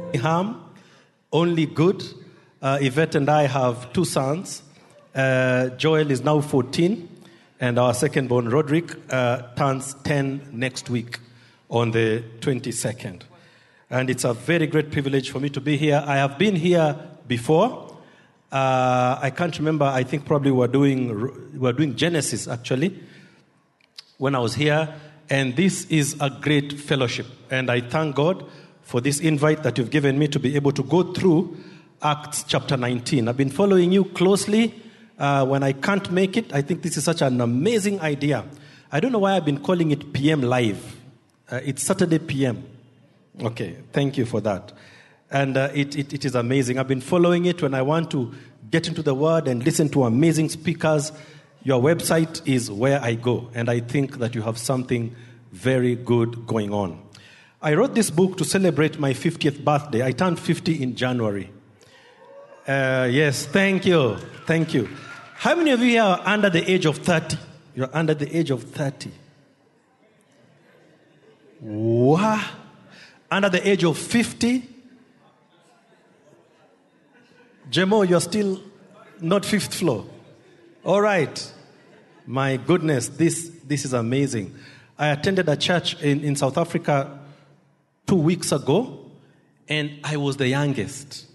Harm, only good. Yvette and I have 2 sons. Joel is now 14, and our second born, Roderick, turns 10 next week on the 22nd. And it's a very great privilege for me to be here. I have been here before. I can't remember. I think probably we're doing Genesis, actually, when I was here. And this is a great fellowship. And I thank God for this invite that you've given me to be able to go through Acts chapter 19. I've been following you closely. When I can't make it, I think this is such an amazing idea. I don't know why I've been calling it PM Live. It's Saturday PM. Okay, thank you for that. And it is amazing. I've been following it when I want to get into the Word and listen to amazing speakers. Your website is where I go, and I think that you have something very good going on. I wrote this book to celebrate my 50th birthday. I turned 50 in January. Yes, thank you. Thank you. How many of you here are under the age of 30? You're under the age of 30. Wow. Under the age of 50? Jemo, you're still not 5th floor. All right. My goodness, this is amazing. I attended a church in South Africa 2 weeks ago, and I was the youngest.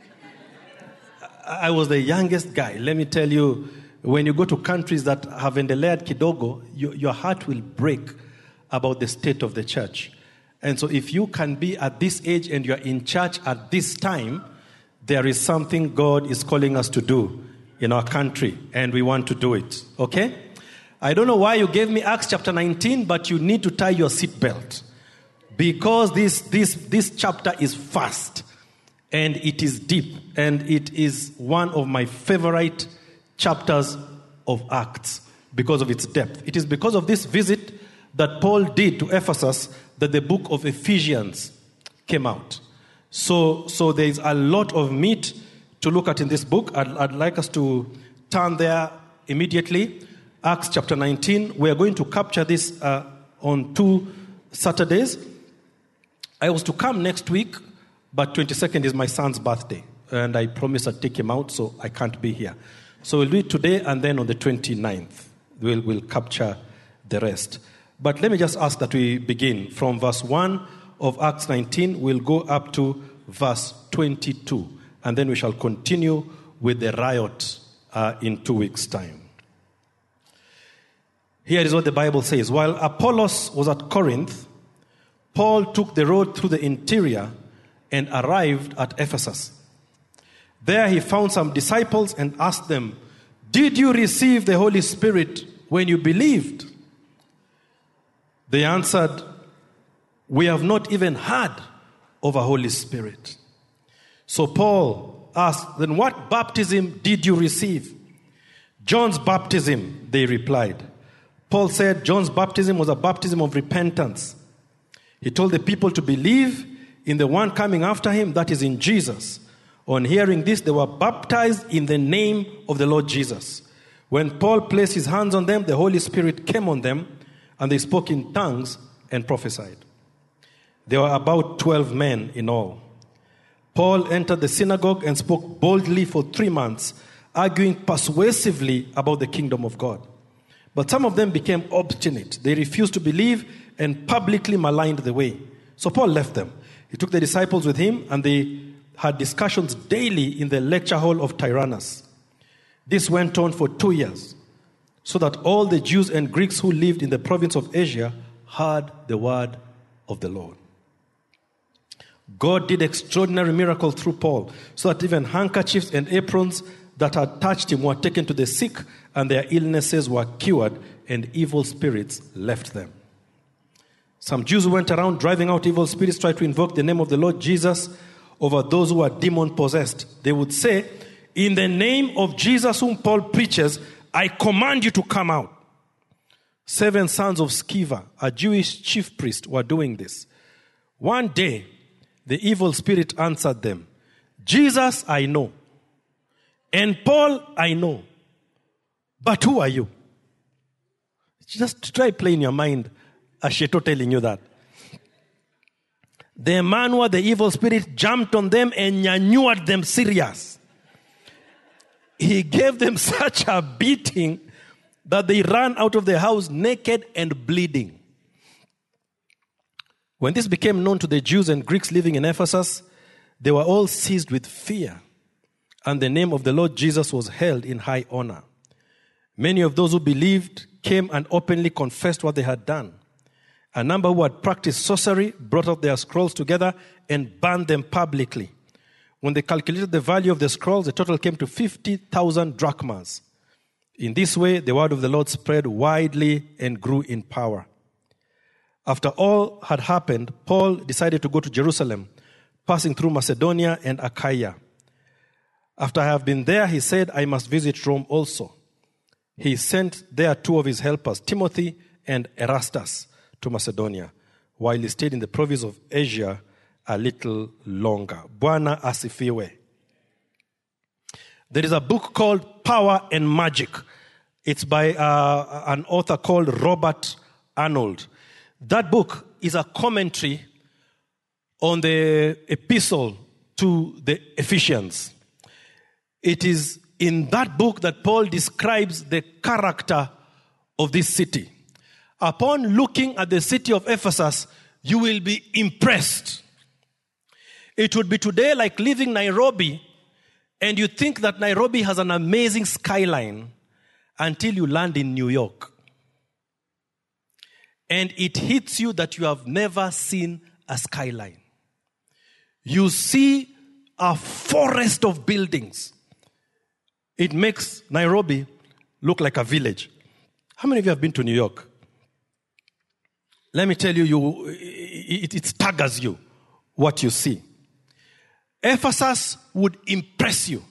I was the youngest guy. Let me tell you, when you go to countries that have endelead kidogo, your heart will break about the state of the church. And so if you can be at this age and you're in church at this time, there is something God is calling us to do in our country, and we want to do it. Okay? I don't know why you gave me Acts chapter 19, but you need to tie your seatbelt. Because this chapter is fast, and it is deep, and it is one of my favorite chapters of Acts because of its depth. It is because of this visit that Paul did to Ephesus that the book of Ephesians came out. So there is a lot of meat to look at in this book. I'd like us to turn there immediately. Acts chapter 19. We are going to capture this on 2 Saturdays. I was to come next week, but 22nd is my son's birthday, and I promised I'd take him out, so I can't be here. So we'll do it today, and then on the 29th, we'll capture the rest. But let me just ask that we begin from verse 1 of Acts 19. We'll go up to verse 22, and then we shall continue with the riot in 2 weeks' time. Here is what the Bible says. While Apollos was at Corinth, Paul took the road through the interior and arrived at Ephesus. There he found some disciples and asked them, "Did you receive the Holy Spirit when you believed?" They answered, "We have not even heard of a Holy Spirit." So Paul asked, "Then what baptism did you receive?" "John's baptism," they replied. Paul said John's baptism was a baptism of repentance. He told the people to believe in the one coming after him, that is in Jesus. On hearing this, they were baptized in the name of the Lord Jesus. When Paul placed his hands on them, the Holy Spirit came on them, and they spoke in tongues and prophesied. There were about 12 men in all. Paul entered the synagogue and spoke boldly for 3 months, arguing persuasively about the kingdom of God. But some of them became obstinate. They refused to believe and publicly maligned the way. So Paul left them. He took the disciples with him, and they had discussions daily in the lecture hall of Tyrannus. This went on for 2 years, so that all the Jews and Greeks who lived in the province of Asia heard the word of the Lord. God did extraordinary miracles through Paul, so that even handkerchiefs and aprons that had touched him were taken to the sick, and their illnesses were cured, and evil spirits left them. Some Jews who went around driving out evil spirits tried to invoke the name of the Lord Jesus over those who were demon-possessed. They would say, "In the name of Jesus whom Paul preaches, I command you to come out." 7 sons of Sceva, a Jewish chief priest, were doing this. One day, the evil spirit answered them, "Jesus I know, and Paul I know, but who are you?" Just try playing your mind a Sheto telling you that. The man who had the evil spirit jumped on them and nyanyuad them serious. He gave them such a beating that they ran out of the house naked and bleeding. When this became known to the Jews and Greeks living in Ephesus, they were all seized with fear, and the name of the Lord Jesus was held in high honor. Many of those who believed came and openly confessed what they had done. A number who had practiced sorcery brought out their scrolls together and burned them publicly. When they calculated the value of the scrolls, the total came to 50,000 drachmas. In this way, the word of the Lord spread widely and grew in power. After all had happened, Paul decided to go to Jerusalem, passing through Macedonia and Achaia. After I have been there, he said, I must visit Rome also. He sent there two of his helpers, Timothy and Erastus, to Macedonia, while he stayed in the province of Asia a little longer. Bwana asifiwe. There is a book called Power and Magic. It's by an author called Robert Arnold. That book is a commentary on the epistle to the Ephesians. It is in that book that Paul describes the character of this city. Upon looking at the city of Ephesus, you will be impressed. It would be today like leaving Nairobi and you think that Nairobi has an amazing skyline until you land in New York. And it hits you that you have never seen a skyline. You see a forest of buildings. It makes Nairobi look like a village. How many of you have been to New York? Let me tell you, it staggers you what you see. Ephesus would impress you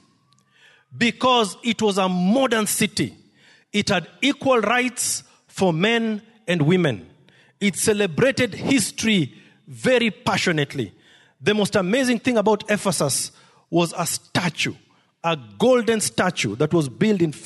because it was a modern city. It had equal rights for men and women. It celebrated history very passionately. The most amazing thing about Ephesus was a statue, a golden statue that was built in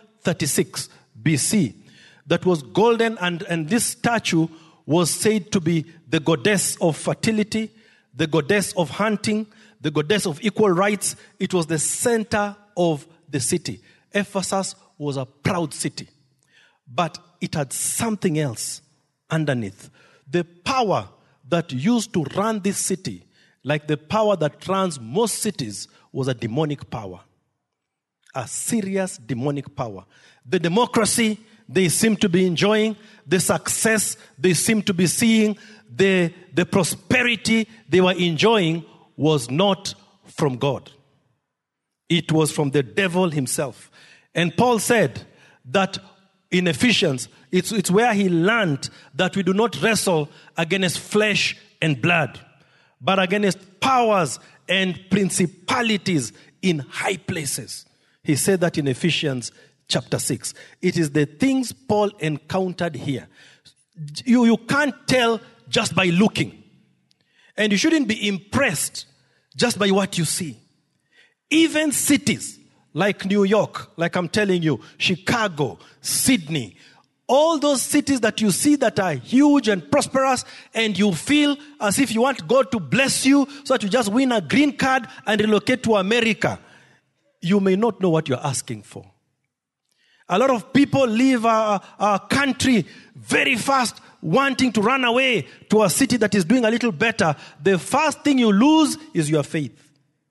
536 BC. That was golden, and this statue was said to be the goddess of fertility, the goddess of hunting, the goddess of equal rights. It was the center of the city. Ephesus was a proud city. But it had something else underneath. The power that used to run this city, like the power that runs most cities, was a demonic power. A serious demonic power. The democracy they seem to be enjoying, the success they seem to be seeing, the prosperity they were enjoying was not from God. It was from the devil himself. And Paul said that in Ephesians, it's where he learned that we do not wrestle against flesh and blood, but against powers and principalities in high places. He said that in Ephesians chapter 6. It is the things Paul encountered here. You can't tell just by looking. And you shouldn't be impressed just by what you see. Even cities like New York, like I'm telling you, Chicago, Sydney, all those cities that you see that are huge and prosperous, and you feel as if you want God to bless you so that you just win a green card and relocate to America. You may not know what you're asking for. A lot of people leave our country very fast, wanting to run away to a city that is doing a little better. The first thing you lose is your faith.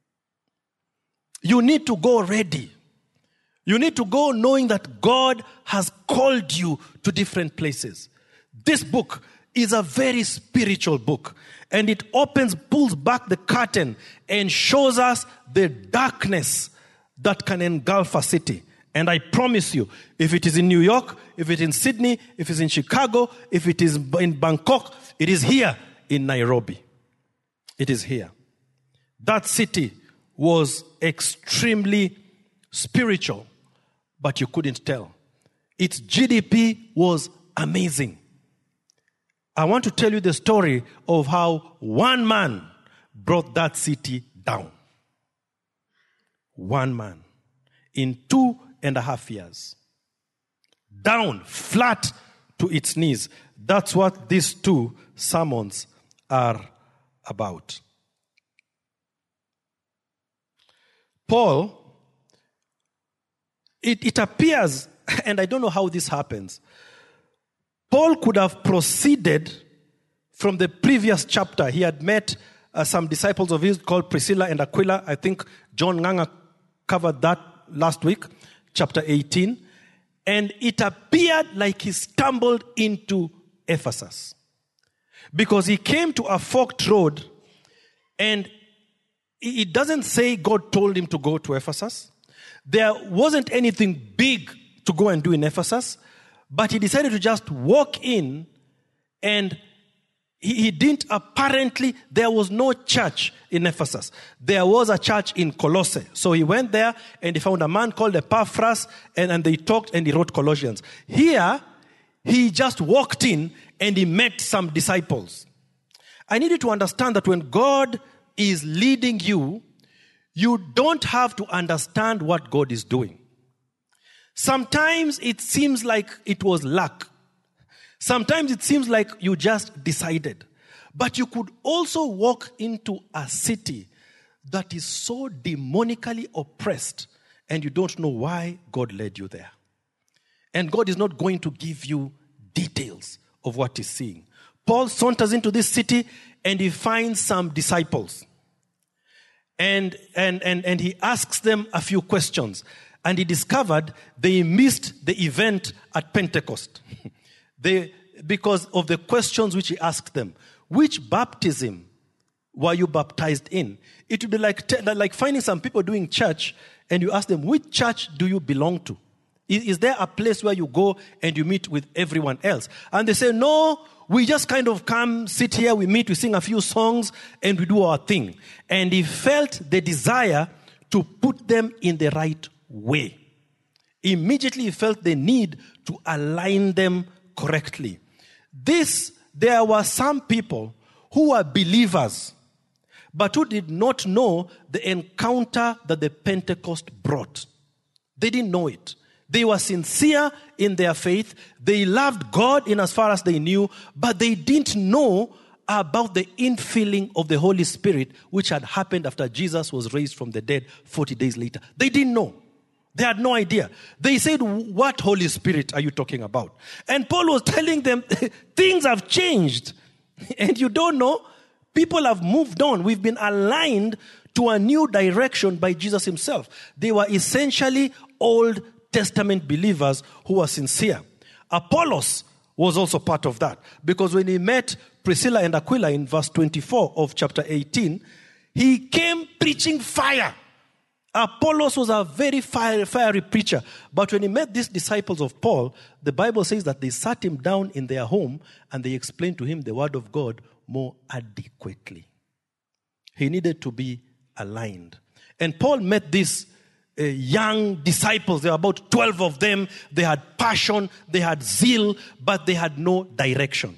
You need to go ready. You need to go knowing that God has called you to different places. This book is a very spiritual book. And it pulls back the curtain and shows us the darkness that can engulf a city. And I promise you, if it is in New York, if it is in Sydney, if it's in Chicago, if it is in Bangkok, it is here in Nairobi. It is here. That city was extremely spiritual, but you couldn't tell. Its GDP was amazing. I want to tell you the story of how one man brought that city down. One man. In 2.5 years. Down, flat to its knees. That's what these two sermons are about. Paul, it appears, and I don't know how this happens, Paul could have proceeded from the previous chapter. He had met some disciples of his called Priscilla and Aquila. I think John Nganga covered that last week, chapter 18. And it appeared like he stumbled into Ephesus. Because he came to a forked road, and it doesn't say God told him to go to Ephesus. There wasn't anything big to go and do in Ephesus, but he decided to just walk in, and he didn't apparently, there was no church in Ephesus. There was a church in Colossae. So he went there and he found a man called Epaphras, and they talked and he wrote Colossians. Here, he just walked in and he met some disciples. I need you to understand that when God is leading you, you don't have to understand what God is doing. Sometimes it seems like it was luck. Sometimes it seems like you just decided. But you could also walk into a city that is so demonically oppressed and you don't know why God led you there. And God is not going to give you details of what he's seeing. Paul saunters into this city and he finds some disciples. And he asks them a few questions. And he discovered they missed the event at Pentecost. Because of the questions which he asked them. Which baptism were you baptized in? It would be like finding some people doing church and you ask them, which church do you belong to? Is there a place where you go and you meet with everyone else? And they say, no, we just kind of come, sit here, we meet, we sing a few songs, and we do our thing. And he felt the desire to put them in the right way. Immediately he felt the need to align them correctly. There were some people who were believers, but who did not know the encounter that the Pentecost brought. They didn't know it. They were sincere in their faith. They loved God in as far as they knew, but they didn't know about the infilling of the Holy Spirit, which had happened after Jesus was raised from the dead 40 days later. They didn't know. They had no idea. They said, what Holy Spirit are you talking about? And Paul was telling them, things have changed. And you don't know, people have moved on. We've been aligned to a new direction by Jesus himself. They were essentially Old Testament believers who were sincere. Apollos was also part of that. Because when he met Priscilla and Aquila in verse 24 of chapter 18, he came preaching fire. Apollos was a very fiery preacher. But when he met these disciples of Paul, the Bible says that they sat him down in their home and they explained to him the word of God more adequately. He needed to be aligned. And Paul met these young disciples. There were about 12 of them. They had passion, they had zeal, but they had no direction.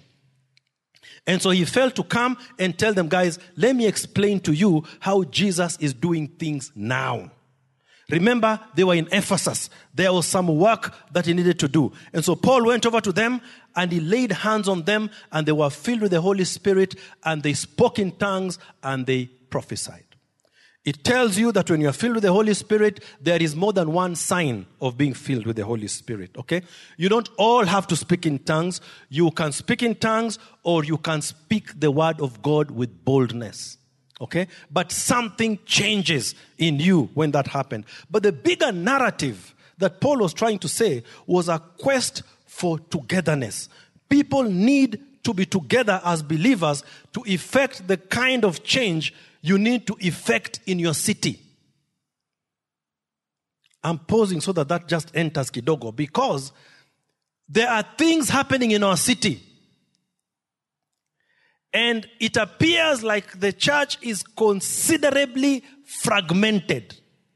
And so he felt to come and tell them, guys, let me explain to you how Jesus is doing things now. Remember, they were in Ephesus. There was some work that he needed to do. And so Paul went over to them and he laid hands on them and they were filled with the Holy Spirit and they spoke in tongues and they prophesied. It tells you that when you are filled with the Holy Spirit, there is more than one sign of being filled with the Holy Spirit, okay? You don't all have to speak in tongues. You can speak in tongues or you can speak the word of God with boldness, okay? But something changes in you when that happened. But the bigger narrative that Paul was trying to say was a quest for togetherness. People need to be together as believers to effect the kind of change you need to effect in your city. I'm pausing so that just enters kidogo because there are things happening in our city. And it appears like the church is considerably fragmented.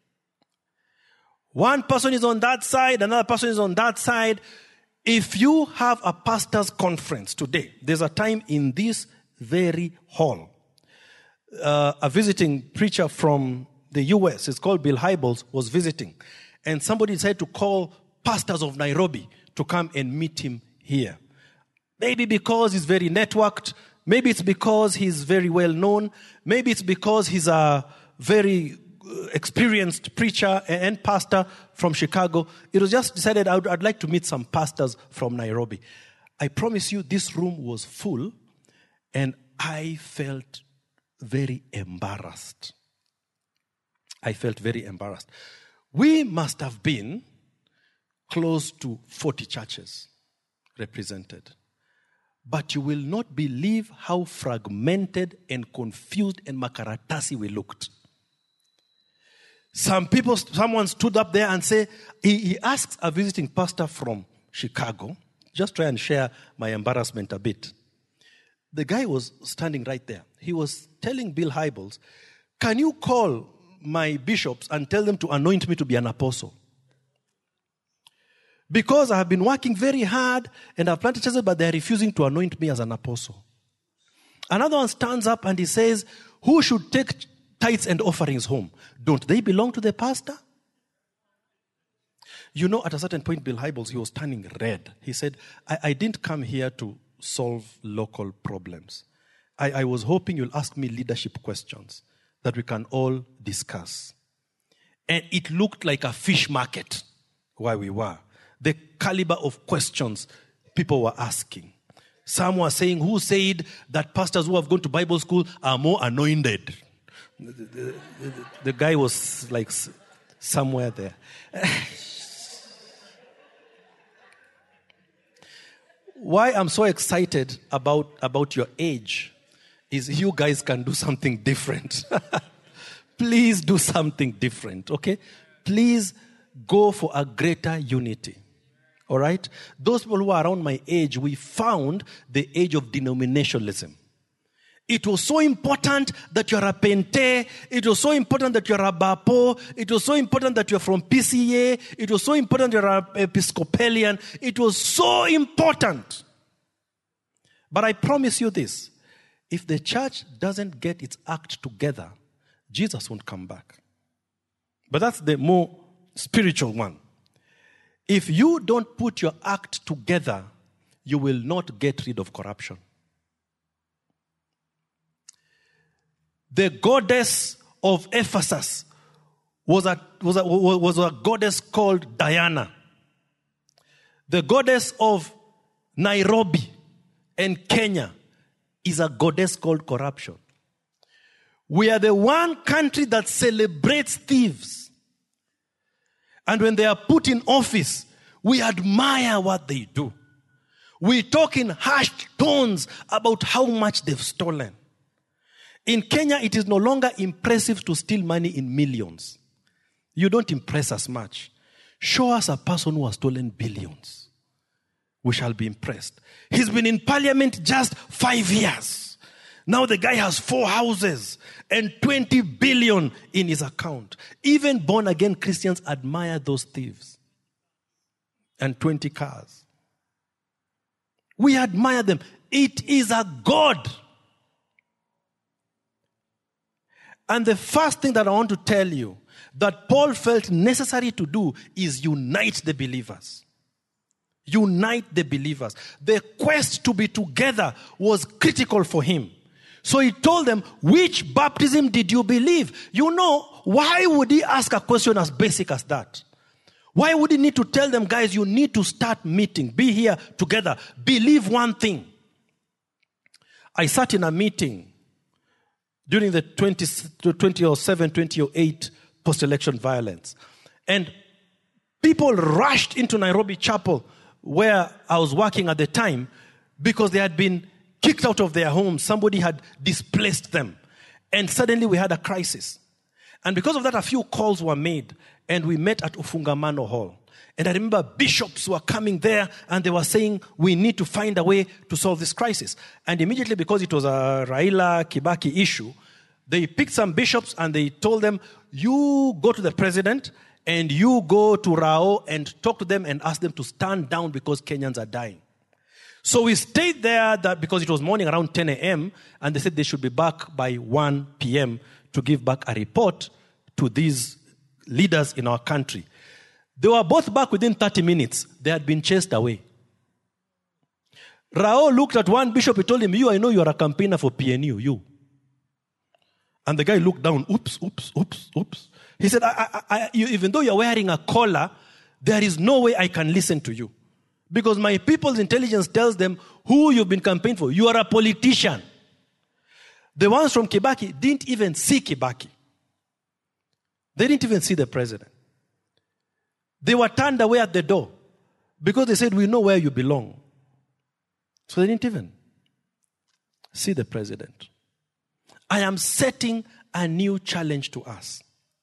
One person is on that side, another person is on that side. If you have a pastor's conference today, there's a time in this very hall. A visiting preacher from the US, it's called Bill Hybels, was visiting. And somebody decided to call pastors of Nairobi to come and meet him here. Maybe because he's very networked, Maybe it's because he's very well known. Maybe it's because he's a very experienced preacher and pastor from Chicago. It was just decided I'd like to meet some pastors from Nairobi. I promise you, this room was full, and I felt very embarrassed. We must have been close to 40 churches represented. But you will not believe how fragmented and confused and makaratasi we looked. Someone stood up there and said, he asks a visiting pastor from Chicago, just try and share my embarrassment a bit. The guy was standing right there. He was telling Bill Hybels, can you call my bishops and tell them to anoint me to be an apostle? Because I have been working very hard and I've planted churches, but they are refusing to anoint me as an apostle. Another one stands up and he says, who should take tithes and offerings home? Don't they belong to the pastor? You know, at a certain point, Bill Hybels, he was turning red. He said, I didn't come here to solve local problems. I was hoping you'll ask me leadership questions that we can all discuss. And it looked like a fish market where we were. The caliber of questions people were asking. Some were saying, who said that pastors who have gone to Bible school are more anointed? The guy was like somewhere there. Why I'm so excited about your age is you guys can do something different. Please do something different, okay? Please go for a greater unity. All right? Those people who are around my age, we found the age of denominationalism. It was so important that you're a Pente. It was so important that you're a Bapo. It was so important that you're from PCA. It was so important you're an Episcopalian. It was so important. But I promise you this. If the church doesn't get its act together, Jesus won't come back. But that's the more spiritual one. If you don't put your act together, you will not get rid of corruption. The goddess of Ephesus was a goddess called Diana. The goddess of Nairobi and Kenya is a goddess called corruption. We are the one country that celebrates thieves. And when they are put in office, we admire what they do. We talk in hushed tones about how much they've stolen. In Kenya, it is no longer impressive to steal money in millions. You don't impress us much. Show us a person who has stolen billions. We shall be impressed. He's been in parliament just 5 years. Now the guy has 4 houses and 20 billion in his account. Even born-again Christians admire those thieves. And 20 cars. We admire them. It is a God. And the first thing that I want to tell you that Paul felt necessary to do is unite the believers. Unite the believers. The quest to be together was critical for him. So he told them, which baptism did you believe? You know, why would he ask a question as basic as that? Why would he need to tell them, guys, you need to start meeting, be here together, believe one thing? I sat in a meeting during the 2007, 2008 post-election violence. And people rushed into Nairobi Chapel, where I was working at the time, because they had been kicked out of their homes. Somebody had displaced them. And suddenly we had a crisis. And because of that, a few calls were made. And we met at Ufungamano Hall. And I remember bishops were coming there and they were saying, we need to find a way to solve this crisis. And immediately, because it was a Raila Kibaki issue, they picked some bishops and they told them, you go to the president and you go to Rao and talk to them and ask them to stand down because Kenyans are dying. So we stayed there because it was morning around 10 a.m. and they said they should be back by 1 p.m. to give back a report to these leaders in our country. They were both back within 30 minutes. They had been chased away. Rao looked at one bishop, he told him, I know you are a campaigner for PNU, you. And the guy looked down, oops. He said, even though you're wearing a collar, there is no way I can listen to you. Because my people's intelligence tells them who you've been campaigning for. You are a politician. The ones from Kibaki didn't even see Kibaki. They didn't even see the president. They were turned away at the door because they said, we know where you belong. So they didn't even see the president. I am setting a new challenge to us.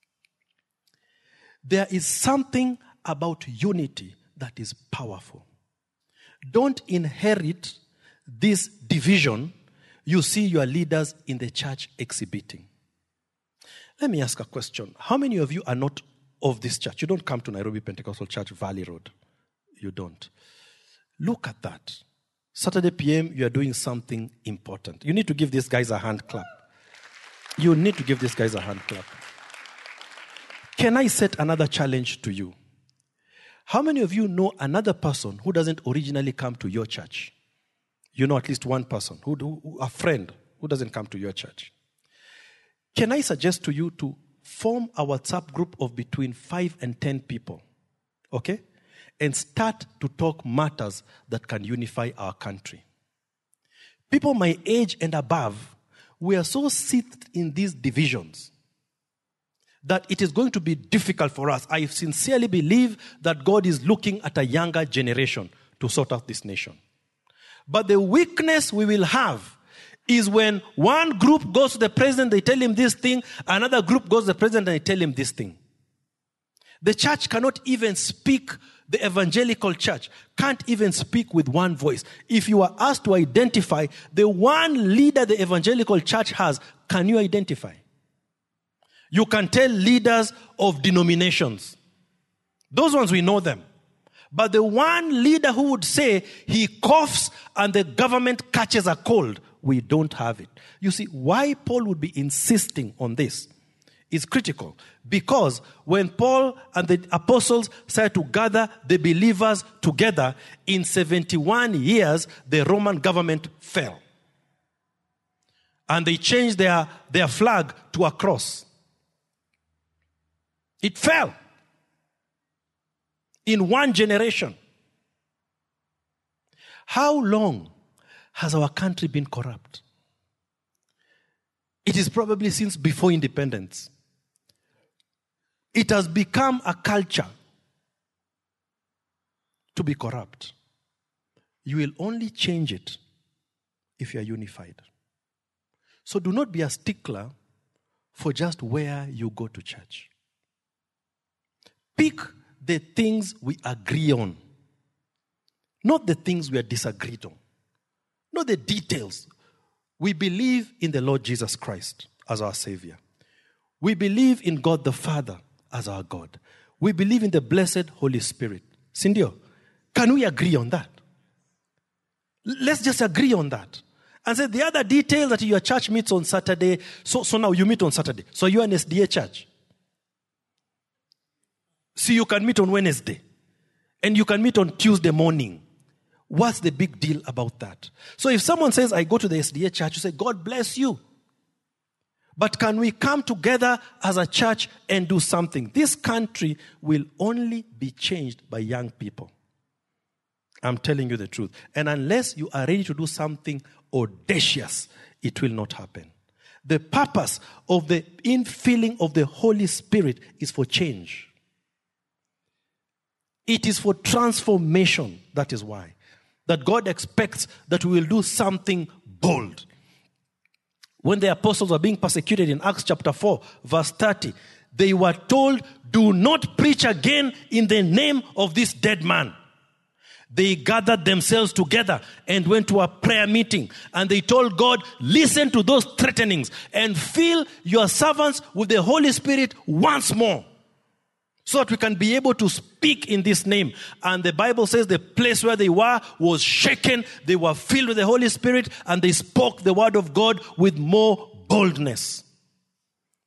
There is something about unity that is powerful. Don't inherit this division you see your leaders in the church exhibiting. Let me ask a question. How many of you are not of this church? You don't come to Nairobi Pentecostal Church, Valley Road. You don't. Look at that. Saturday PM, you are doing something important. You need to give these guys a hand clap. You need to give these guys a hand clap. Can I set another challenge to you? How many of you know another person who doesn't originally come to your church? You know at least one person, a friend who doesn't come to your church. Can I suggest to you to form a WhatsApp group of between 5 and 10 people, okay? And start to talk matters that can unify our country. People my age and above, we are so seated in these divisions that it is going to be difficult for us. I sincerely believe that God is looking at a younger generation to sort out this nation. But the weakness we will have is when one group goes to the president, they tell him this thing, another group goes to the president and they tell him this thing. The church cannot even speak, the evangelical church can't even speak with one voice. If you are asked to identify the one leader the evangelical church has, can you identify? You can tell leaders of denominations. Those ones, we know them. But the one leader who would say he coughs and the government catches a cold, we don't have it. You see, why Paul would be insisting on this is critical. Because when Paul and the apostles started to gather the believers together, in 71 years, the Roman government fell. And they changed their flag to a cross. It fell in one generation. How long has our country been corrupt? It is probably since before independence. It has become a culture to be corrupt. You will only change it if you are unified. So do not be a stickler for just where you go to church. Pick the things we agree on, not the things we are disagreed on, not the details. We believe in the Lord Jesus Christ as our Savior. We believe in God the Father as our God. We believe in the blessed Holy Spirit. Sindio, can we agree on that? Let's just agree on that. And say the other detail that your church meets on Saturday, so now you meet on Saturday. So you're an SDA church. See, you can meet on Wednesday. And you can meet on Tuesday morning. What's the big deal about that? So if someone says, I go to the SDA church, you say, God bless you. But can we come together as a church and do something? This country will only be changed by young people. I'm telling you the truth. And unless you are ready to do something audacious, it will not happen. The purpose of the infilling of the Holy Spirit is for change. It is for transformation. That is why. That God expects that we will do something bold. When the apostles were being persecuted in Acts chapter 4, verse 30, they were told, do not preach again in the name of this dead man. They gathered themselves together and went to a prayer meeting. And they told God, listen to those threatenings and fill your servants with the Holy Spirit once more, so that we can be able to speak in this name. And the Bible says the place where they were was shaken. They were filled with the Holy Spirit and they spoke the word of God with more boldness.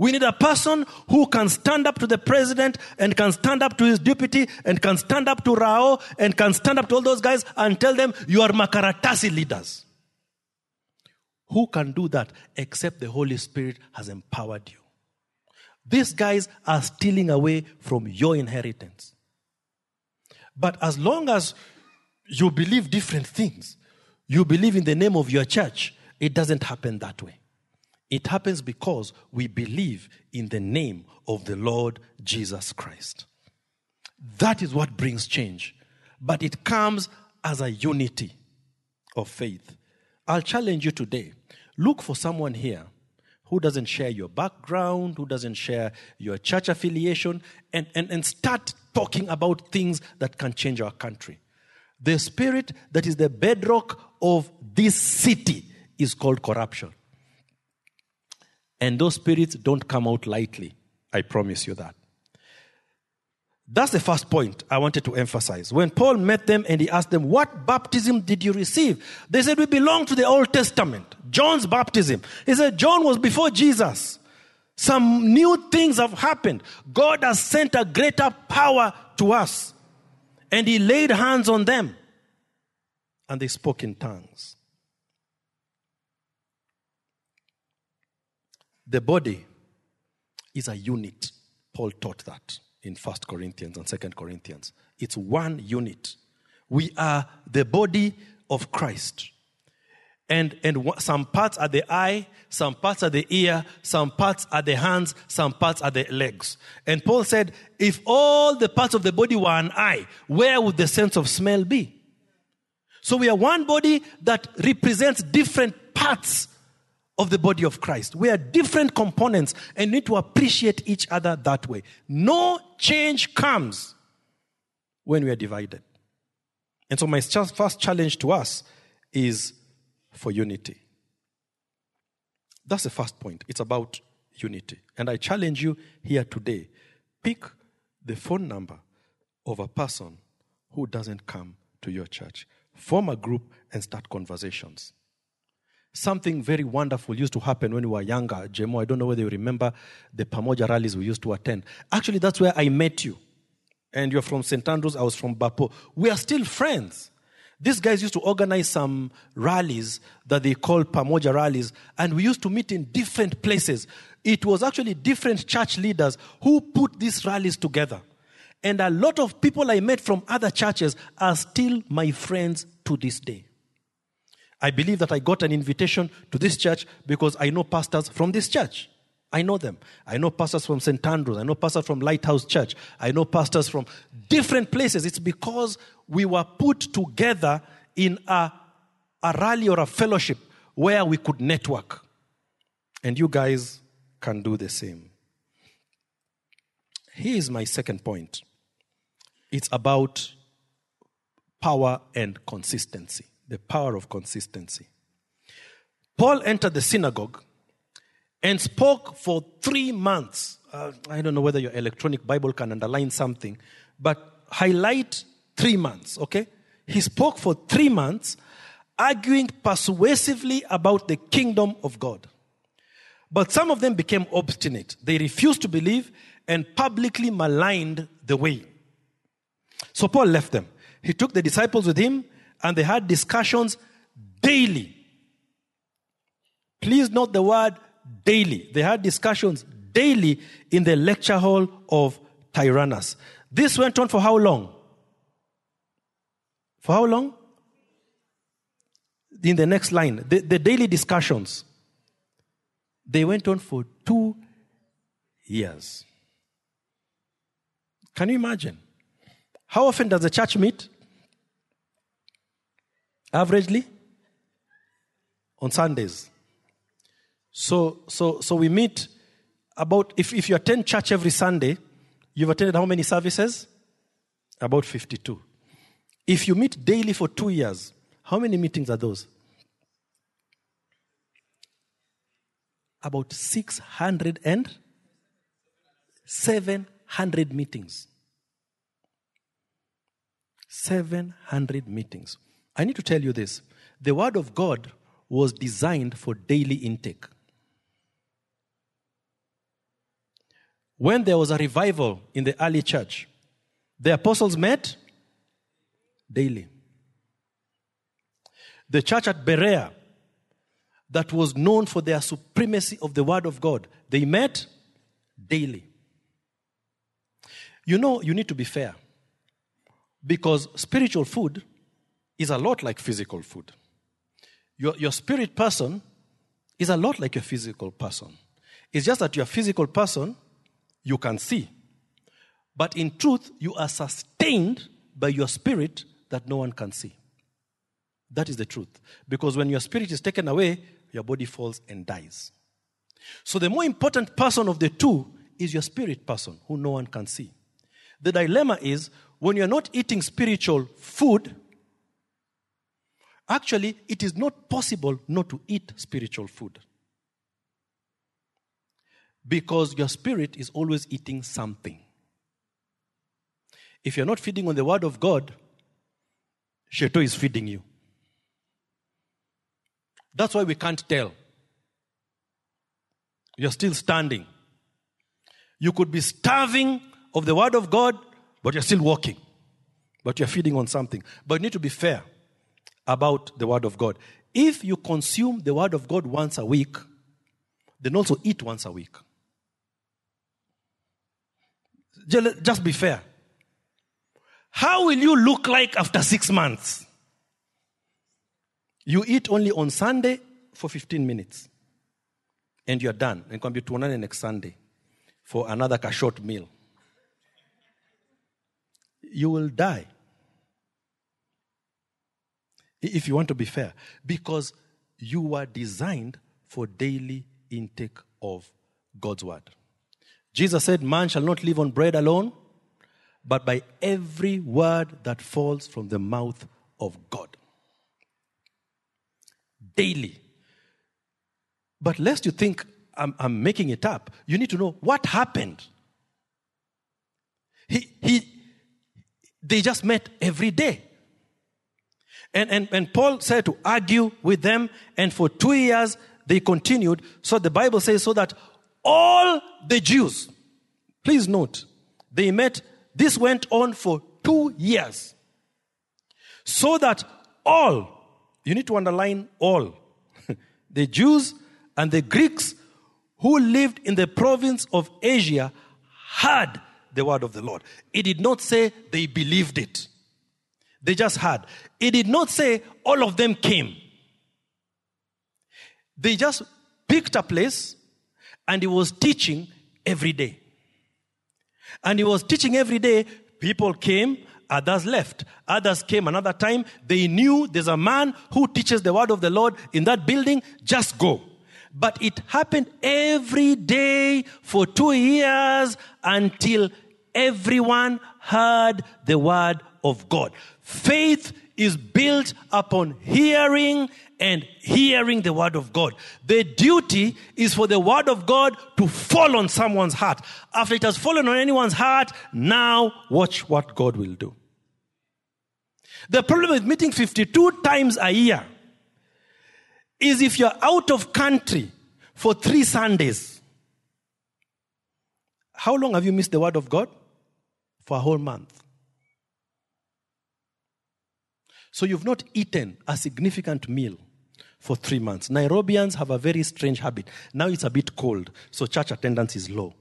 We need a person who can stand up to the president and can stand up to his deputy and can stand up to Rao and can stand up to all those guys and tell them, you are Makaratasi leaders. Who can do that except the Holy Spirit has empowered you? These guys are stealing away from your inheritance. But as long as you believe different things, you believe in the name of your church, it doesn't happen that way. It happens because we believe in the name of the Lord Jesus Christ. That is what brings change. But it comes as a unity of faith. I'll challenge you today. Look for someone here who doesn't share your background, who doesn't share your church affiliation, and start talking about things that can change our country. The spirit that is the bedrock of this city is called corruption. And those spirits don't come out lightly. I promise you that. That's the first point I wanted to emphasize. When Paul met them and he asked them, what baptism did you receive? They said, we belong to the Old Testament. John's baptism. He said, John was before Jesus. Some new things have happened. God has sent a greater power to us. And he laid hands on them. And they spoke in tongues. The body is a unit. Paul taught that in 1 Corinthians and 2 Corinthians. It's one unit. We are the body of Christ. And some parts are the eye, some parts are the ear, some parts are the hands, some parts are the legs. And Paul said, if all the parts of the body were an eye, where would the sense of smell be? So we are one body that represents different parts of the body of Christ. We are different components and need to appreciate each other that way. No change comes when we are divided. And so my first challenge to us is for unity. That's the first point. It's about unity. And I challenge you here today, pick the phone number of a person who doesn't come to your church. Form a group and start conversations. Something very wonderful used to happen when we were younger. Jemo, I don't know whether you remember the Pamoja rallies we used to attend. Actually, that's where I met you. And you're from St. Andrews, I was from Bapo. We are still friends. These guys used to organize some rallies that they call Pamoja rallies, and we used to meet in different places. It was actually different church leaders who put these rallies together. And a lot of people I met from other churches are still my friends to this day. I believe that I got an invitation to this church because I know pastors from this church. I know them. I know pastors from St. Andrews. I know pastors from Lighthouse Church. I know pastors from different places. It's because we were put together in a rally or a fellowship where we could network. And you guys can do the same. Here is my second point. It's about power and consistency. The power of consistency. Paul entered the synagogue and spoke for 3 months. I don't know whether your electronic Bible can underline something, but highlight 3 months, okay? He spoke for 3 months, arguing persuasively about the kingdom of God. But some of them became obstinate. They refused to believe and publicly maligned the way. So Paul left them. He took the disciples with him, and they had discussions daily. Please note the word daily. They had discussions daily in the lecture hall of Tyrannus. This went on for how long? For how long? In the next line, the daily discussions. They went on for 2 years. Can you imagine? How often does the church meet? Averagely? On Sundays. So we meet about, if you attend church every Sunday, you've attended how many services? About 52. If you meet daily for 2 years, how many meetings are those? About 700 meetings. 700 meetings. I need to tell you this. The Word of God was designed for daily intake. when there was a revival in the early church, the apostles met daily. The church at Berea, that was known for their supremacy of the word of God, they met daily. You know, you need to be fair, because spiritual food is a lot like physical food. Your spirit person is a lot like your physical person. It's just that your physical person, you can see. But in truth, you are sustained by your spirit that no one can see. That is the truth. Because when your spirit is taken away, your body falls and dies. So the more important person of the two is your spirit person, who no one can see. The dilemma is, when you're not eating spiritual food, actually, it is not possible not to eat spiritual food. Because your spirit is always eating something. If you're not feeding on the word of God, Sheto is feeding you. That's why we can't tell. You're still standing. You could be starving of the word of God, but you're still walking. But you're feeding on something. But you need to be fair about the word of God. If you consume the word of God once a week, then also eat once a week. Just be fair. How will you look like after 6 months? You eat only on Sunday for 15 minutes. And you're done. And can be tuonane next Sunday for another short meal. You will die. If you want to be fair. Because you were designed for daily intake of God's word. Jesus said, man shall not live on bread alone, but by every word that falls from the mouth of God. Daily. But lest you think I'm making it up, you need to know what happened. They just met every day. And Paul said to argue with them, and for 2 years they continued. So the Bible says, so that all the Jews, please note, they met, this went on for 2 years. So that all, you need to underline all, the Jews and the Greeks who lived in the province of Asia heard the word of the Lord. It did not say they believed it. They just heard. It did not say all of them came. They just picked a place and he was teaching every day. And he was teaching every day. People came, others left. Others came another time. They knew there's a man who teaches the word of the Lord in that building. Just go. But it happened every day for 2 years until everyone heard the word of God. Faith is built upon hearing and hearing the word of God. The duty is for the word of God to fall on someone's heart. After it has fallen on anyone's heart, now watch what God will do. The problem with meeting 52 times a year is if you're out of country for 3 Sundays. How long have you missed the word of God? For a whole month. So you've not eaten a significant meal for 3 months. Nairobians have a very strange habit. Now it's a bit cold, so church attendance is low.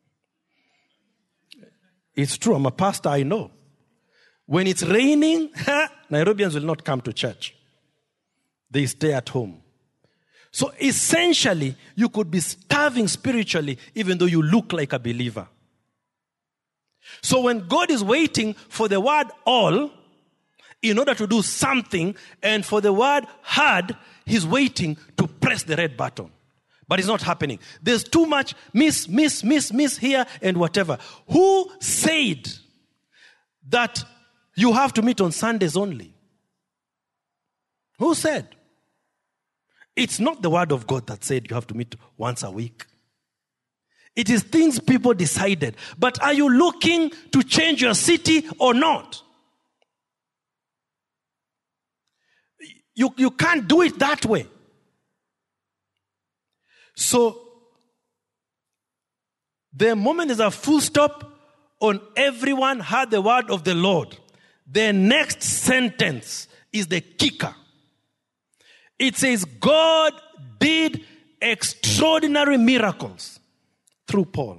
It's true, I'm a pastor, I know. When it's raining, Nairobians will not come to church. They stay at home. So essentially, you could be starving spiritually even though you look like a believer. So when God is waiting for the word all, in order to do something, and for the word heard, he's waiting to press the red button. But it's not happening. There's too much miss here and whatever. Who said that you have to meet on Sundays only? Who said? It's not the word of God that said you have to meet once a week. It is things people decided. But are you looking to change your city or not? You can't do it that way. So, The moment there's a full stop on everyone heard the word of the Lord, the next sentence is the kicker. It says, God did extraordinary miracles through Paul.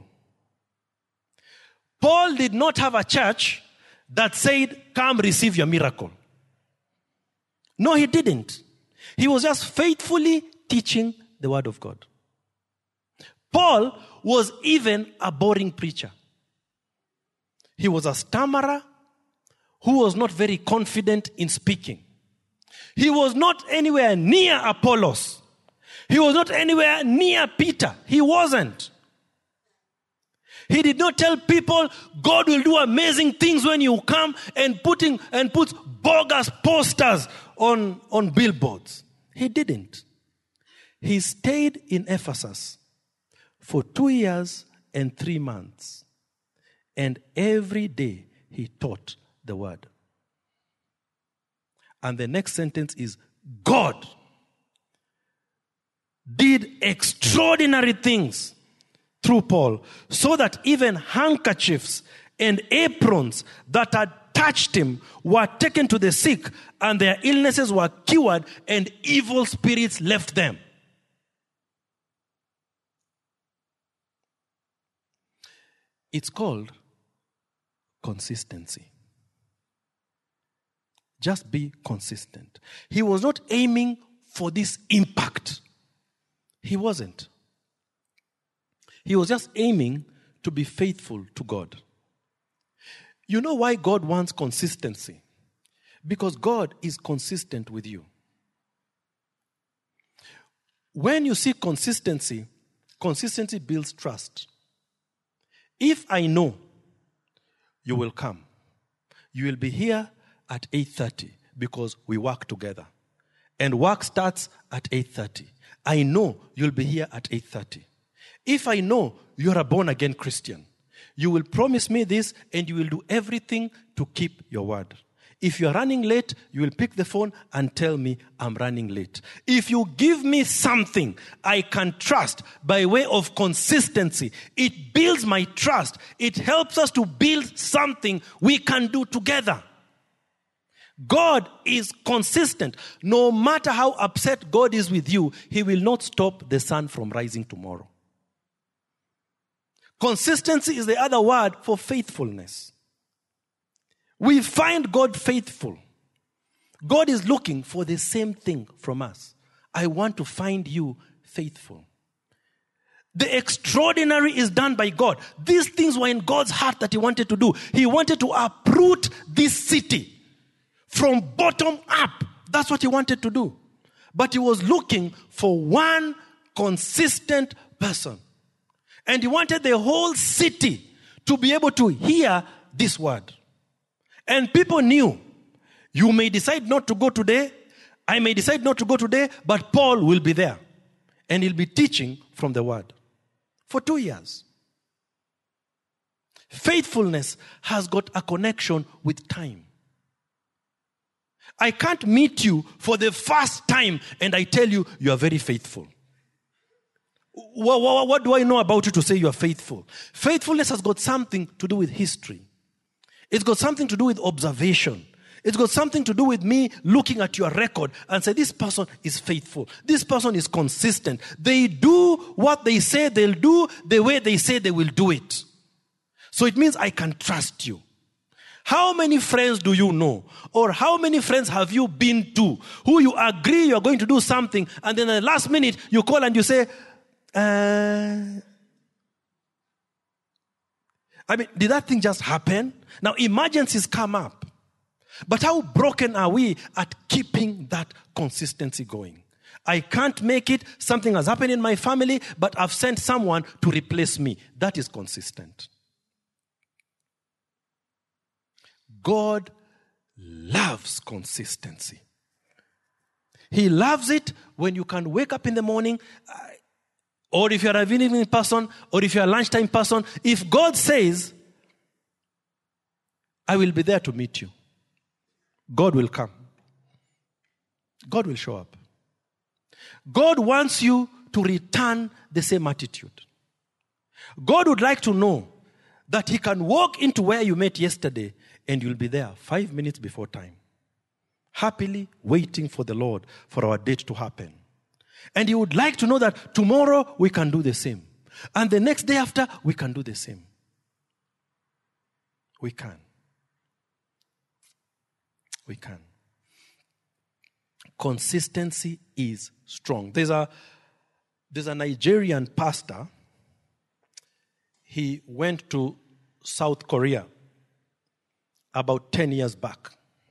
Paul did not have a church that said, come receive your miracle. No, he didn't. He was just faithfully teaching the word of God. Paul was even a boring preacher. He was a stammerer who was not very confident in speaking. He was not anywhere near Apollos. He was not anywhere near Peter. He wasn't. He did not tell people God will do amazing things when you come and puts bogus posters on billboards. He didn't. He stayed in Ephesus for 2 years and 3 months. And every day he taught the word. And the next sentence is, God did extraordinary things through Paul, so that even handkerchiefs and aprons that had touched him were taken to the sick, and their illnesses were cured, and evil spirits left them. It's called consistency. Just be consistent. He was not aiming for this impact. He wasn't. He was just aiming to be faithful to God. You know why God wants consistency? Because God is consistent with you. When you see consistency, consistency builds trust. If I know you will come, you will be here at 8:30 because we work together. And work starts at 8:30. I know you'll be here at 8:30. If I know you're a born-again Christian, you will promise me this and you will do everything to keep your word. If you're running late, you will pick the phone and tell me I'm running late. If you give me something I can trust by way of consistency, it builds my trust. It helps us to build something we can do together. God is consistent. No matter how upset God is with you, He will not stop the sun from rising tomorrow. Consistency is the other word for faithfulness. We find God faithful. God is looking for the same thing from us. I want to find you faithful. The extraordinary is done by God. These things were in God's heart that He wanted to do. He wanted to uproot this city from bottom up. That's what He wanted to do. But He was looking for one consistent person. And He wanted the whole city to be able to hear this word. And people knew, you may decide not to go today, I may decide not to go today, but Paul will be there. And he'll be teaching from the word. For 2 years. Faithfulness has got a connection with time. I can't meet you for the first time and I tell you, you are very faithful. What do I know about you to say you are faithful? Faithfulness has got something to do with history. It's got something to do with observation. It's got something to do with me looking at your record and say, this person is faithful. This person is consistent. They do what they say they'll do the way they say they will do it. So it means I can trust you. How many friends do you know? Or how many friends have you been to who you agree you're going to do something and then at the last minute you call and you say, did that thing just happen? Now, emergencies come up. But how broken are we at keeping that consistency going? I can't make it. Something has happened in my family, but I've sent someone to replace me. That is consistent. God loves consistency. He loves it when you can wake up in the morning, or if you're an evening person, or if you're a lunchtime person, if God says, I will be there to meet you, God will come. God will show up. God wants you to return the same attitude. God would like to know that he can walk into where you met yesterday and you'll be there 5 minutes before time, happily waiting for the Lord for our date to happen. And he would like to know that tomorrow we can do the same. And the next day after, we can do the same. We can. We can. Consistency is strong. There's a Nigerian pastor. He went to South Korea about 10 years back.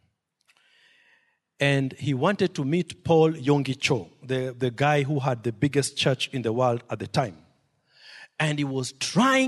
And he wanted to meet Paul Yonggi Cho, the guy who had the biggest church in the world at the time. And he was trying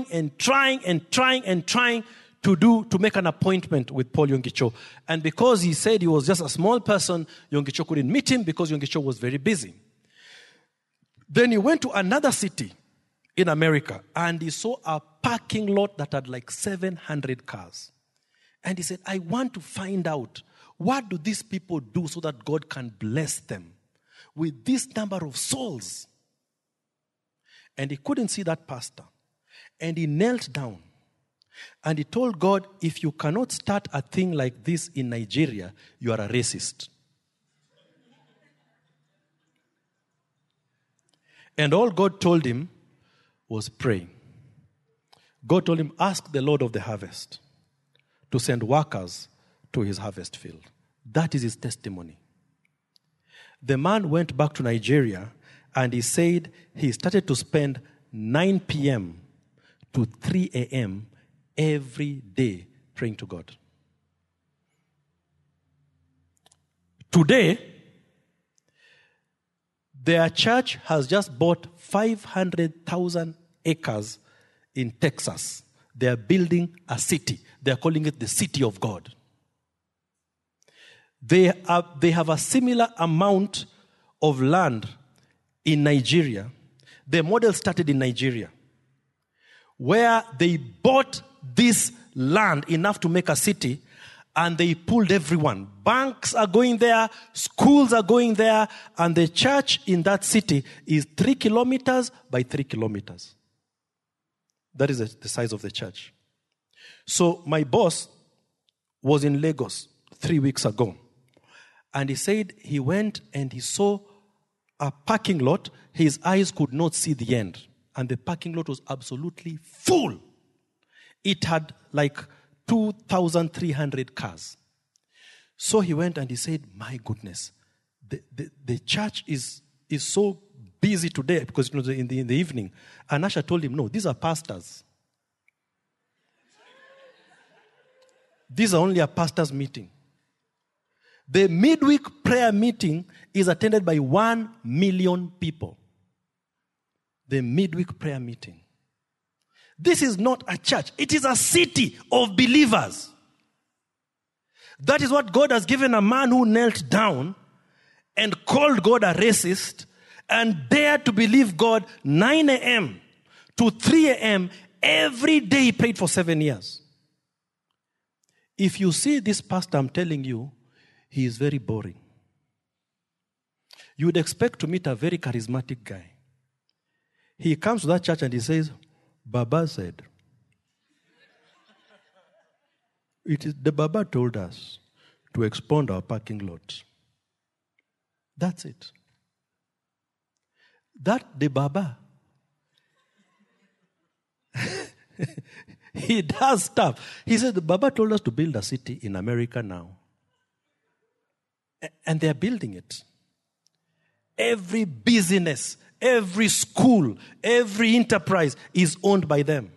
to make an appointment with Paul Yonggi Cho. And because he said he was just a small person, Yonggi Cho couldn't meet him because Yonggi Cho was very busy. Then he went to another city in America and he saw a parking lot that had like 700 cars. And he said, I want to find out, what do these people do so that God can bless them with this number of souls? And he couldn't see that pastor. And he knelt down. And he told God, if you cannot start a thing like this in Nigeria, you are a racist. And all God told him was pray. God told him, ask the Lord of the harvest to send workers to his harvest field. That is his testimony. The man went back to Nigeria and he said he started to spend 9 p.m. to 3 a.m. every day praying to God. Today, their church has just bought 500,000 acres in Texas. They are building a city. They are calling it the City of God. They have a similar amount of land in Nigeria. The model started in Nigeria, where they bought this land enough to make a city, and they pulled everyone. Banks are going there, schools are going there, and the church in that city is 3 kilometers by 3 kilometers. That is the size of the church. So my boss was in Lagos 3 weeks ago, and he said he went and he saw a parking lot. His eyes could not see the end, and the parking lot was absolutely full. It had like 2,300 cars. So he went and he said, my goodness, the church is so busy today because it was in the evening. And Asha told him, no, these are pastors. These are only a pastor's meeting. The midweek prayer meeting is attended by 1 million people. The midweek prayer meeting. This is not a church. It is a city of believers. That is what God has given a man who knelt down and called God a racist and dared to believe God 9 a.m. to 3 a.m. every day. He prayed for 7 years. If you see this pastor, I'm telling you, he is very boring. You would expect to meet a very charismatic guy. He comes to that church and he says, Baba said. The Baba told us to expand our parking lot. That's it. The Baba, he does stuff. He said, the Baba told us to build a city in America now. And they're building it. Every business, every school, every enterprise is owned by them.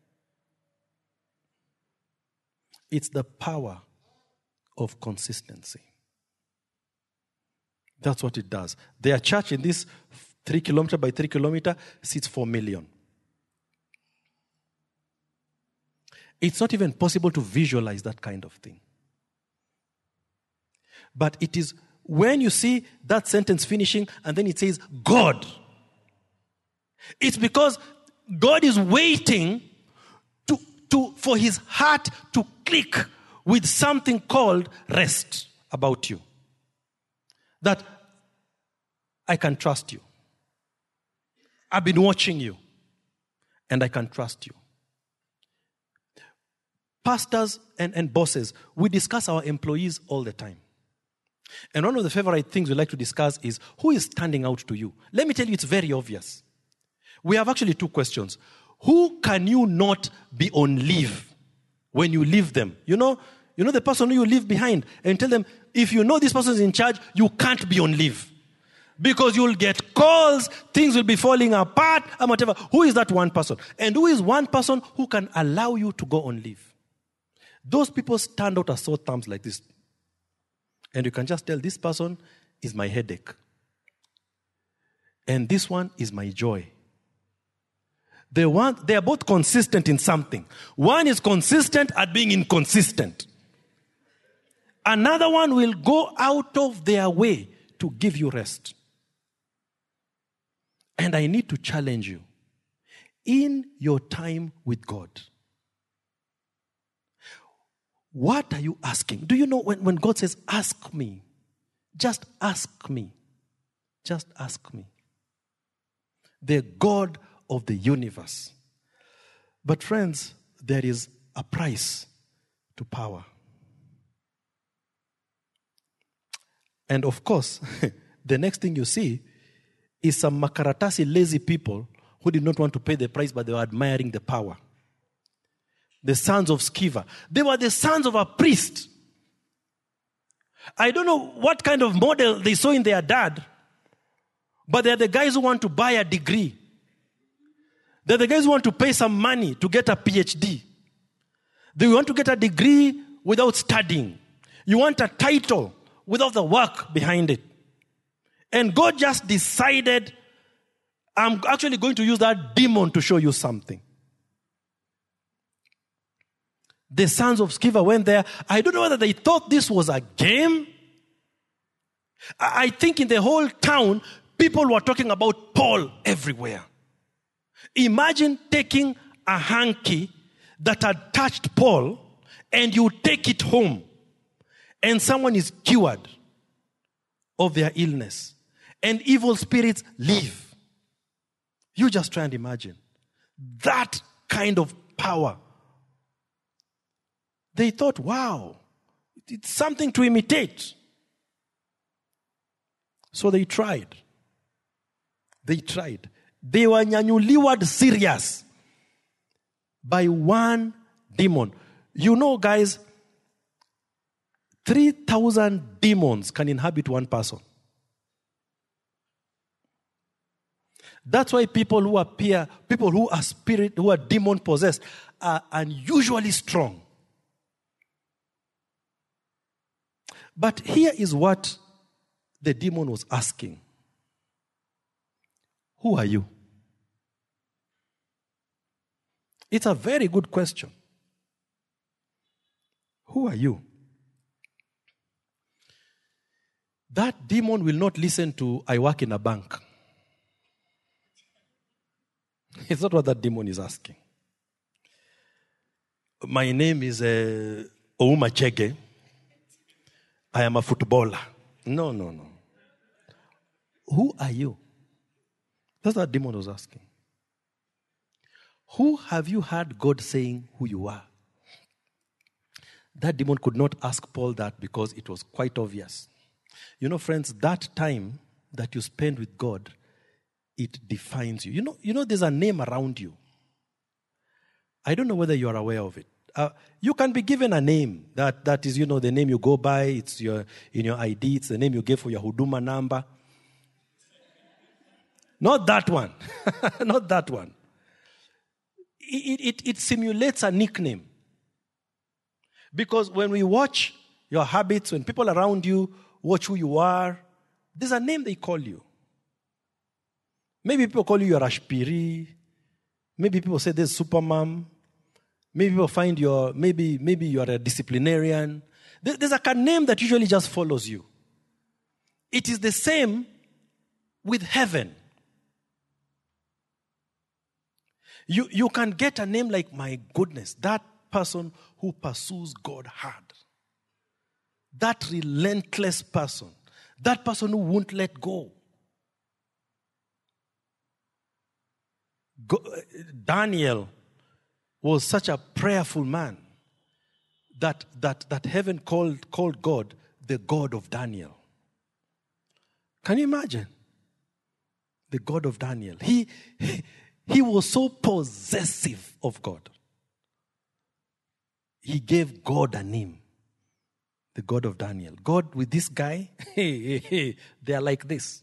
It's the power of consistency. That's what it does. Their church in this 3 kilometer by 3 kilometer seats 4 million. It's not even possible to visualize that kind of thing. But it is when you see that sentence finishing and then it says God. It's because God is waiting for his heart to click with something called rest about you. That I can trust you. I've been watching you. and I can trust you. Pastors and bosses, we discuss our employees all the time. And one of the favorite things we like to discuss is who is standing out to you. Let me tell you, it's very obvious. We have actually 2 questions. Who can you not be on leave when you leave them? You know the person who you leave behind, and tell them, if you know this person is in charge, you can't be on leave. Because you'll get calls, things will be falling apart, and whatever. Who is that one person? And who is one person who can allow you to go on leave? Those people stand out as sore thumbs like this. And you can just tell, this person is my headache. And this one is my joy. They are both consistent in something. One is consistent at being inconsistent. Another one will go out of their way to give you rest. And I need to challenge you. In your time with God, what are you asking? Do you know when God says, ask me, just ask me, just ask me. The God of the universe. But friends, there is a price to power. And of course, the next thing you see is some makaratasi lazy people who did not want to pay the price, but they were admiring the power. The sons of Sceva. They were the sons of a priest. I don't know what kind of model they saw in their dad, but they're the guys who want to buy a degree. They're the guys who want to pay some money to get a PhD. They want to get a degree without studying. You want a title without the work behind it. And God just decided, I'm actually going to use that demon to show you something. The sons of Sceva went there. I don't know whether they thought this was a game. I think in the whole town, people were talking about Paul everywhere. Imagine taking a hanky that had touched Paul and you take it home and someone is cured of their illness and evil spirits leave. You just try and imagine that kind of power. They thought, wow, it's something to imitate. So they tried. They were nyanyuliwad serious by one demon. You know, guys, 3,000 demons can inhabit one person. That's why people who are spirit, who are demon possessed, are unusually strong. But here is what the demon was asking. Who are you? It's a very good question. Who are you? That demon will not listen to, I work in a bank. It's not what that demon is asking. My name is Ouma Chege. I am a footballer. No. Who are you? That's what demon was asking. Who have you heard God saying who you are? That demon could not ask Paul that because it was quite obvious. You know, friends, that time that you spend with God, it defines you. You know, there's a name around you. I don't know whether you are aware of it. You can be given a name that is, the name you go by. It's in your ID. It's the name you gave for your Huduma number. Not that one. Not that one. It simulates a nickname. Because when we watch your habits, when people around you watch who you are, there's a name they call you. Maybe people call you your Ashpiri. Maybe people say there's Supermom. Maybe people find maybe you're a disciplinarian. There's a name that usually just follows you. It is the same with heaven. You can get a name like, my goodness, that person who pursues God hard. That relentless person. That person who won't let go. Daniel was such a prayerful man that heaven called God the God of Daniel. Can you imagine? The God of Daniel. He was so possessive of God. He gave God a name. The God of Daniel. God with this guy, they are like this.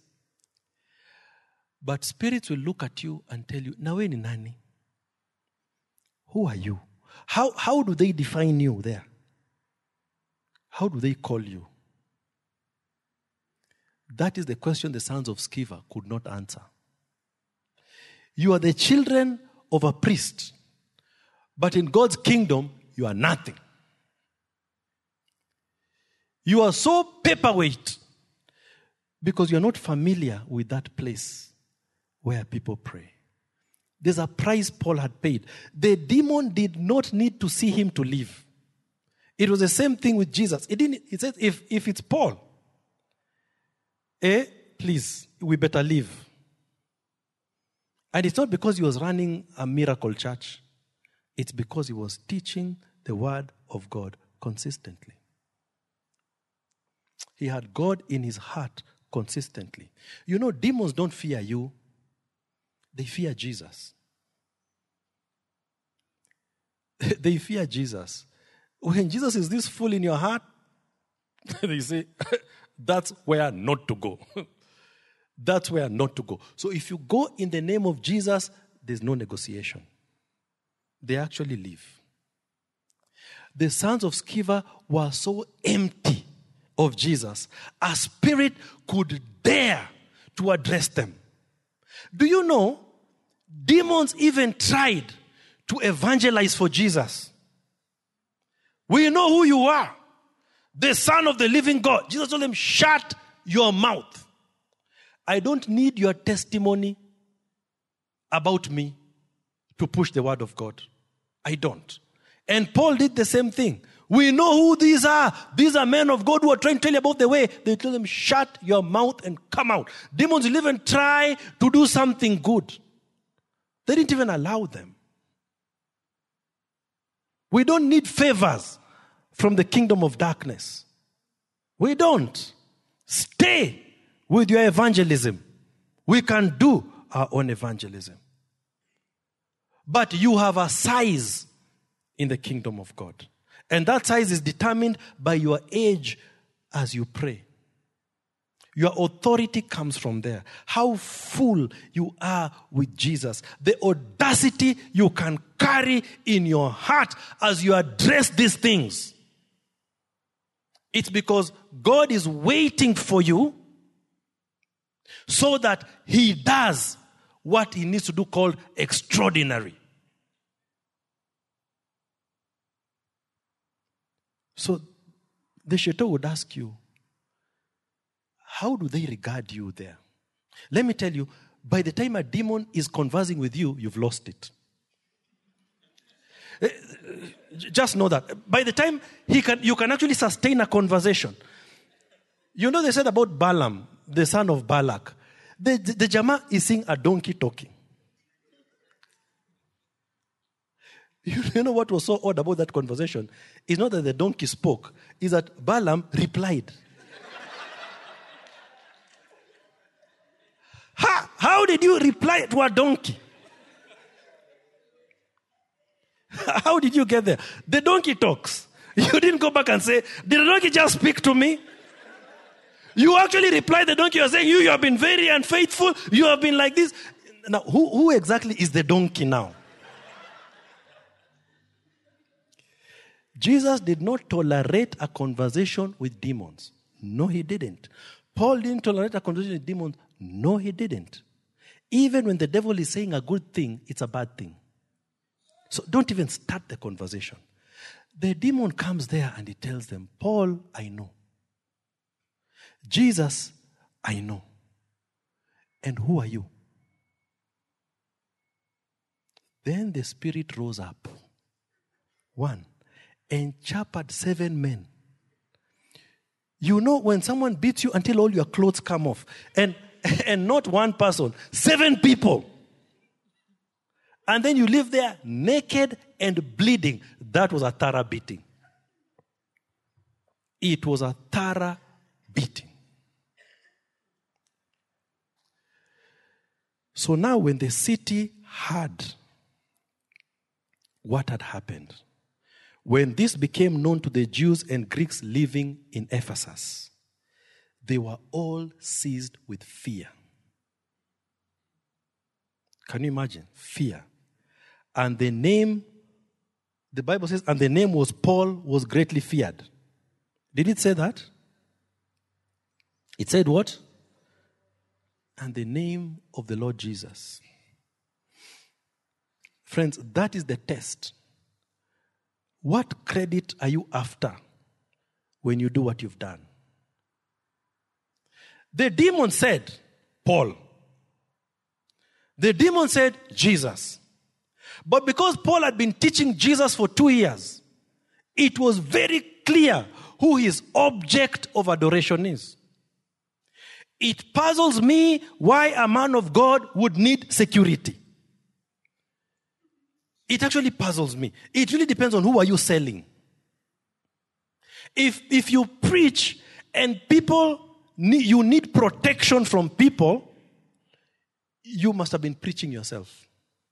But spirits will look at you and tell you, Nawe ni nani? Who are you? How do they define you there? How do they call you? That is the question the sons of Sceva could not answer. You are the children of a priest, but in God's kingdom, you are nothing. You are so paperweight because you are not familiar with that place where people pray. There's a price Paul had paid. The demon did not need to see him to leave. It was the same thing with Jesus. It said, if it's Paul, please, we better leave. And it's not because he was running a miracle church. It's because he was teaching the word of God consistently. He had God in his heart consistently. You know, demons don't fear you. They fear Jesus. They fear Jesus. When Jesus is this full in your heart, they say, that's where not to go. That's where not to go. So if you go in the name of Jesus, there's no negotiation. They actually leave. The sons of Sceva were so empty of Jesus, a spirit could dare to address them. Do you know, demons even tried to evangelize for Jesus. We know who you are, the Son of the living God. Jesus told them, shut your mouth. I don't need your testimony about me to push the word of God. I don't. And Paul did the same thing. We know who these are. These are men of God who are trying to tell you about the way. They tell them, shut your mouth and come out. Demons will even try to do something good. They didn't even allow them. We don't need favors from the kingdom of darkness. We don't. Stay with your evangelism. We can do our own evangelism. But you have a size in the kingdom of God. And that size is determined by your age as you pray. Your authority comes from there. How full you are with Jesus. The audacity you can carry in your heart as you address these things. It's because God is waiting for you so that he does what he needs to do called extraordinary. So the shaitan would ask you, how do they regard you there? Let me tell you, by the time a demon is conversing with you, you've lost it. Just know that. By the time you can actually sustain a conversation. You know they said about Balaam, the son of Balak. The Jama is seeing a donkey talking. You know what was so odd about that conversation? It's not that the donkey spoke. It's that Balaam replied. How did you reply to a donkey? How did you get there? The donkey talks. You didn't go back and say, did the donkey just speak to me? You actually replied the donkey. You're saying, you have been very unfaithful. You have been like this. Now, who exactly is the donkey now? Jesus did not tolerate a conversation with demons. No, he didn't. Paul didn't tolerate a conversation with demons. No, he didn't. Even when the devil is saying a good thing, it's a bad thing. So don't even start the conversation. The demon comes there and he tells them, Paul, I know. Jesus, I know. And who are you? Then the spirit rose up. 1. And chaptered 7 men. You know when someone beats you until all your clothes come off. And not one person, 7 people. And then you live there naked and bleeding. That was a thorough beating. It was a thorough beating. So now when the city heard what had happened, when this became known to the Jews and Greeks living in Ephesus, they were all seized with fear. Can you imagine? Fear. And the name, the Bible says, and the name was Paul was greatly feared. Did it say that? It said what? And the name of the Lord Jesus. Friends, that is the test. What credit are you after when you do what you've done? The demon said, Paul. The demon said, Jesus. But because Paul had been teaching Jesus for 2 years, it was very clear who his object of adoration is. It puzzles me why a man of God would need security. It actually puzzles me. It really depends on who are you selling. If you preach and you need protection from people, you must have been preaching yourself.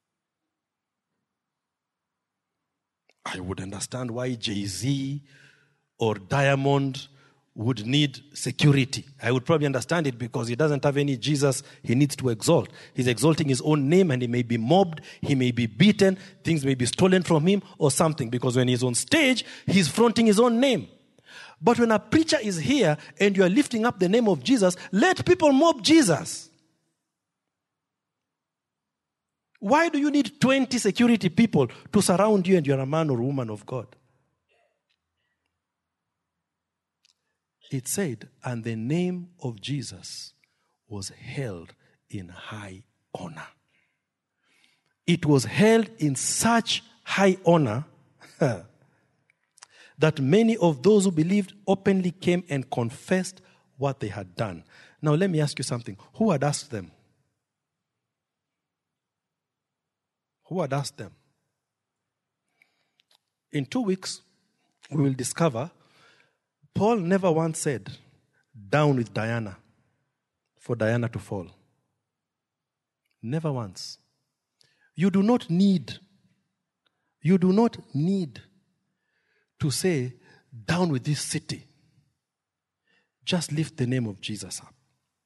I would understand why Jay-Z or Diamond would need security. I would probably understand it because he doesn't have any Jesus he needs to exalt. He's exalting his own name and he may be mobbed, he may be beaten, things may be stolen from him or something, because when he's on stage, he's fronting his own name. But when a preacher is here and you are lifting up the name of Jesus, let people mob Jesus. Why do you need 20 security people to surround you and you're a man or woman of God? It said, and the name of Jesus was held in high honor. It was held in such high honor that many of those who believed openly came and confessed what they had done. Now let me ask you something. Who had asked them? Who had asked them? In 2 weeks, we will discover Paul never once said, down with Diana, for Diana to fall. Never once. You do not need to say, down with this city. Just lift the name of Jesus up.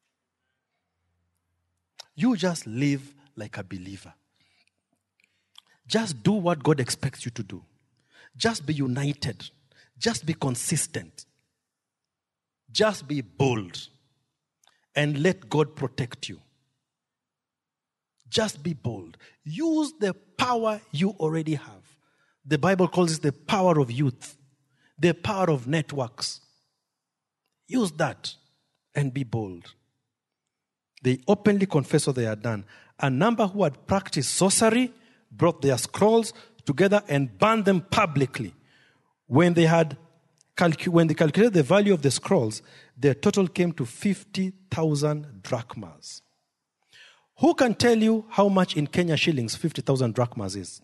You just live like a believer. Just do what God expects you to do. Just be united. Just be consistent. Just be bold. And let God protect you. Just be bold. Use the power you already have. The Bible calls it the power of youth. The power of networks. Use that and be bold. They openly confess what they had done. A number who had practiced sorcery brought their scrolls together and burned them publicly. When they calculated the value of the scrolls, their total came to 50,000 drachmas. Who can tell you how much in Kenya shillings 50,000 drachmas is?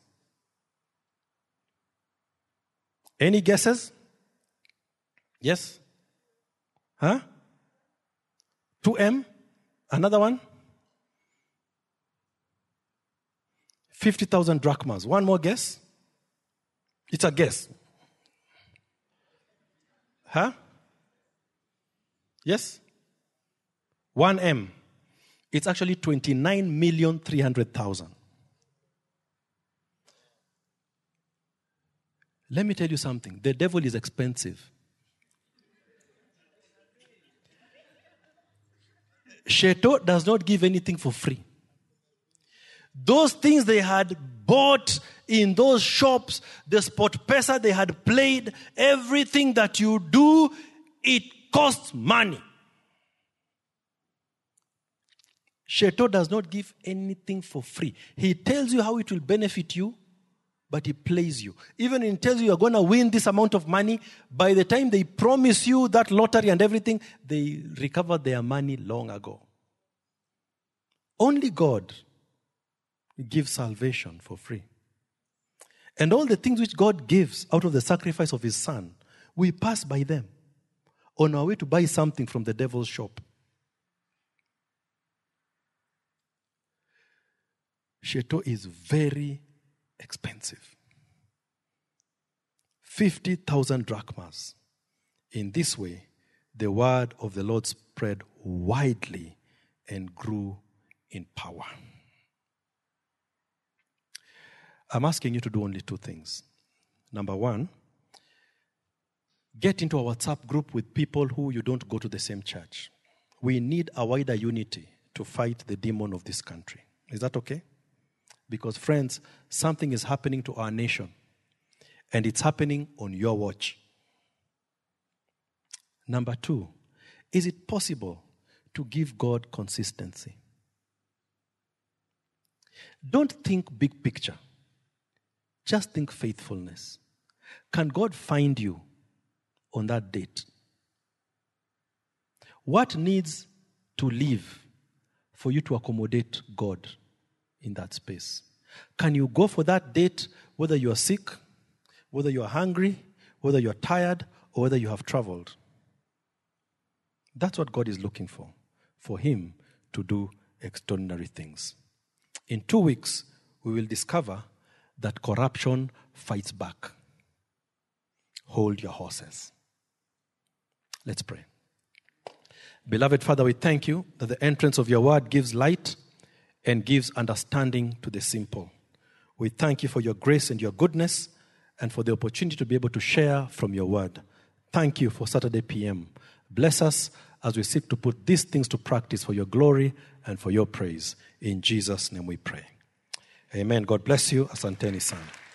Any guesses? Yes? Huh? 2M? Another one? 50,000 drachmas. One more guess? It's a guess. Huh? Yes? 1M. It's actually 29,300,000. Let me tell you something. The devil is expensive. Sheto does not give anything for free. Those things they had bought in those shops, the SportPesa they had played, everything that you do, it costs money. Sheto does not give anything for free. He tells you how it will benefit you, but he plays you. Even when he tells you you're going to win this amount of money, by the time they promise you that lottery and everything, they recovered their money long ago. Only God gives salvation for free. And all the things which God gives out of the sacrifice of his Son, we pass by them on our way to buy something from the devil's shop. Sheto is very expensive. 50,000 drachmas. In this way, the word of the Lord spread widely and grew in power. I'm asking you to do only two things. Number one, get into a WhatsApp group with people who you don't go to the same church. We need a wider unity to fight the demon of this country. Is that okay? Because, friends, something is happening to our nation, and it's happening on your watch. Number two, is it possible to give God consistency? Don't think big picture. Just think faithfulness. Can God find you on that date? What needs to leave for you to accommodate God in that space? Can you go for that date whether you are sick, whether you are hungry, whether you are tired, or whether you have traveled? That's what God is looking for him to do extraordinary things. In 2 weeks, we will discover that corruption fights back. Hold your horses. Let's pray. Beloved Father, we thank you that the entrance of your word gives light and gives understanding to the simple. We thank you for your grace and your goodness and for the opportunity to be able to share from your word. Thank you for Saturday PM. Bless us as we seek to put these things to practice for your glory and for your praise. In Jesus' name we pray. Amen. God bless you. Asanteni sana.